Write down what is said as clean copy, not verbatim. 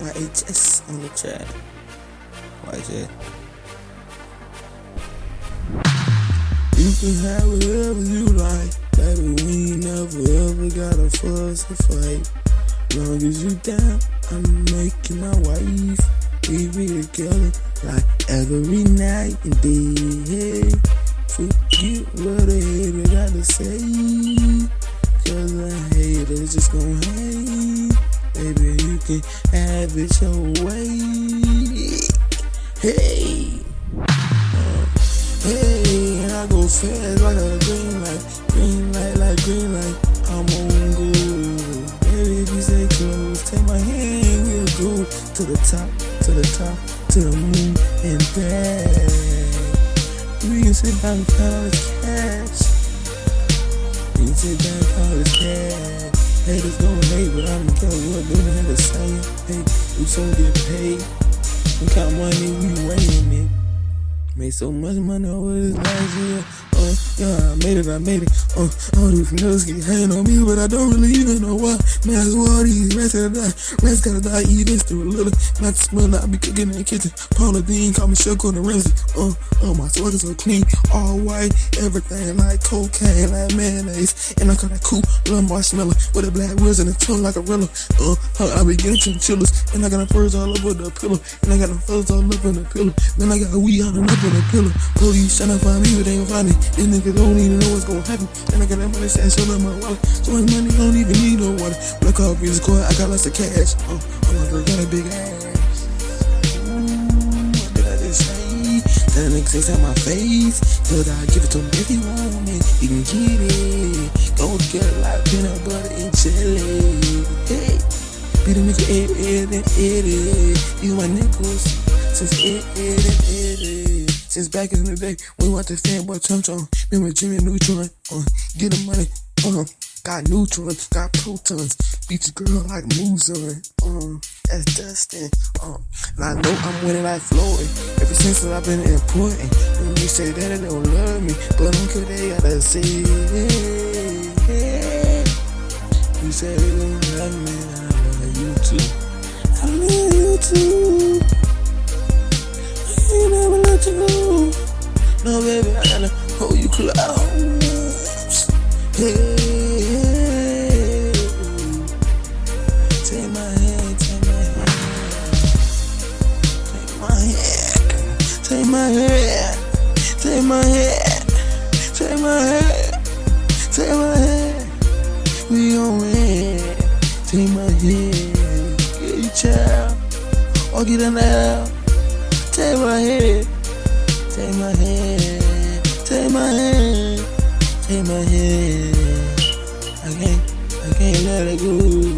YHS on the track. YJ. You can have whatever you like, baby. We ain't never ever got a fuss or fight. Long as you down, I'm making my wife. We be together like every night and day. Forget what a hater gotta say, 'cause a hater just gon' hate. Baby, you can have it your way. Hey, hey, and I go fast like a green light, like green light. I'm on go. Baby, if you say close, take my hand, we'll go to the top, to the moon and back. We can sit down and count all this cash. We can sit down and count all this cash. Haters gon' hate, but I don't care what they had to say. Hey, we so get paid. We count money, we weighing it. Made so much money over this last year. Yeah, I made it. All these niggas keep hating on me, but I don't really even know why. Man, I swear these rats gotta die. Rats gotta die, eat this through a little. Not to smell, I be cooking in the kitchen. Paula Dean, call me Chuck on the Ramsey. My swag is so clean, all white. Everything like cocaine, like mayonnaise. And I got that cool little marshmallow with a black wheels and a tongue like a gorilla. I be getting chinchillas, and I got them furs all over the pillow. And I got them furs all up in the pillow. Then I got a weed out and up in the pillow. Police tryna find me, but they ain't find me. These niggas don't even know what's gon' happen. And I got that money stashed all in my wallet. So much money, don't even need no water. Black off music core, I got lots of cash. My girl got a big ass. What did I just say? That nigga say on my face. Cause I give it to him if he want it. He can get it. Go together like peanut butter and jelly. Hey, be the nigga it. You my nickels. Since it. Since back in the day, when we want the fanboy chum. Been with Jimmy Neutron, get the money, got neutrons, got protons, beat your girl like Muzon, that's Dustin, and I know I'm winning like Floyd, ever since I've been important, when they say that they don't love me, but I'm cool, they gotta say, you say they don't love me, I love you too, I love you too. I ain't never let you go. No, baby, I gotta hold you close. Hey, take my hand, take my hand. Take my hand, take my hand, take my hand, take my hand. We gon' win. Take my hand, get your child, or get an L. Take my hand, take my hand, take my hand, take my hand. I can't let it go.